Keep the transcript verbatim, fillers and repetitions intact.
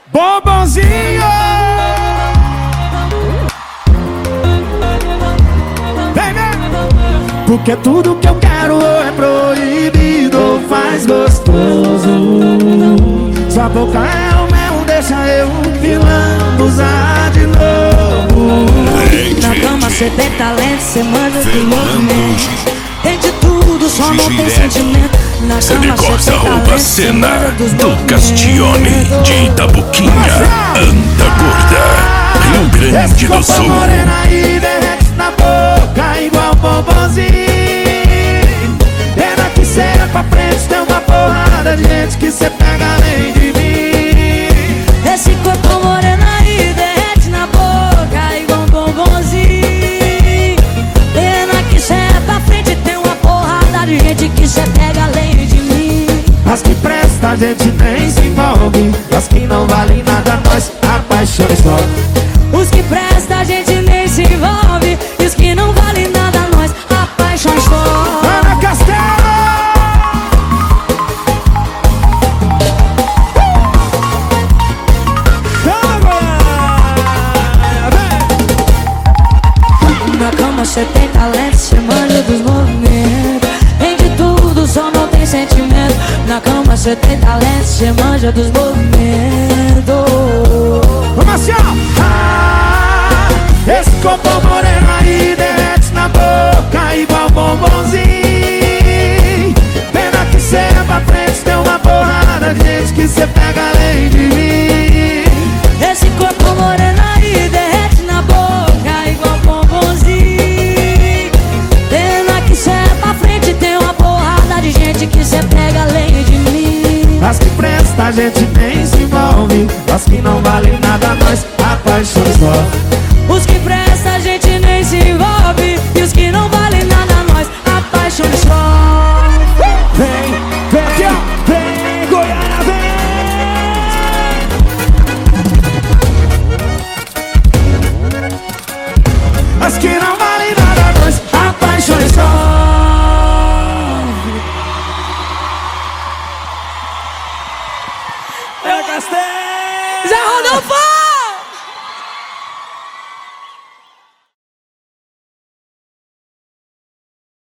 Bombonzinho. Vem, vem. Porque tudo que eu quero é proibido ou faz gostoso. Sua boca é o mel, deixa eu pilando, usar de novo. Na cama cê tem talento, cê manda do movimento. Tem de tudo, só não tem sentimento. Na cama cê tem talento, cê manda dos do Castione de Itabuquinha, Anda Gorda, Rio Grande do Sul. Morena e derrete na boca igual bombonzinho. Pena que cê é pra frente, tem uma porrada de gente que cê pega além de mim. Esse corpo morena aí derrete na boca igual bombonzinho. Pena que cê é pra frente, tem uma porrada de gente que cê pega além de mim. As que presta a gente nem se envolve, as que não valem nada nós apaixonamos logo. Os que presta a gente nem se envolve, e os que não valem nada nós apaixonamos logo. Ana Castelo! Na cama cê tem talento, cê manja dos movimentos. Tem de tudo, só não tem sentimento. Na cama cê tem talento, cê manja dos movimentos. Vamos assim, ó! Ah, esse corpo moreno aí derrete na boca igual bombonzinho. Pena que cê é pra frente, tem uma porrada de gente que cê pega além de mim. Esse corpo moreno aí derrete na boca igual bombonzinho. Pena que cê é pra frente, tem uma porrada de gente que cê pega além de mim. As que presta a gente nem se envolve, as que não valem nada nós apaixonamos logo. Os que presta a gente nem se envolve, e os que não valem nada nós apaixonamos logo. Vem, vem, aqui, ó. Vem, Goiânia, vem. As que não valem nada nós apaixonamos logo. Zé Rodolfo!